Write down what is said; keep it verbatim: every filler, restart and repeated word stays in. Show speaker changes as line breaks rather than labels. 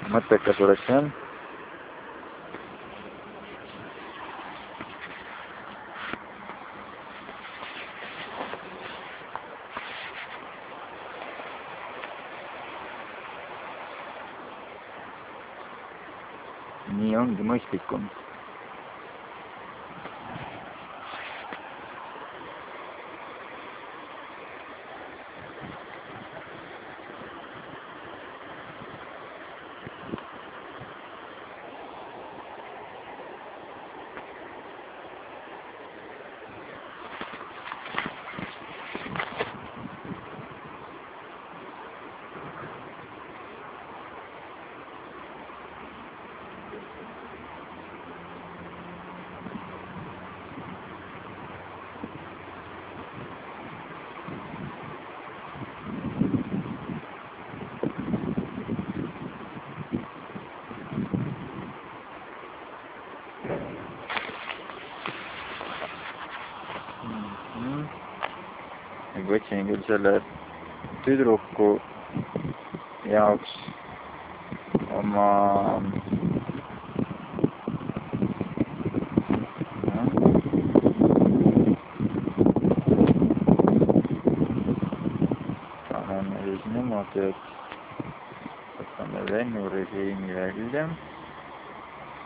mõttekas oleks jah. Nii ongi mõistlikum. Võtsin küll selle tüdruku jaoks oma paneme siis niimoodi, et võtame lennurežiimi välja.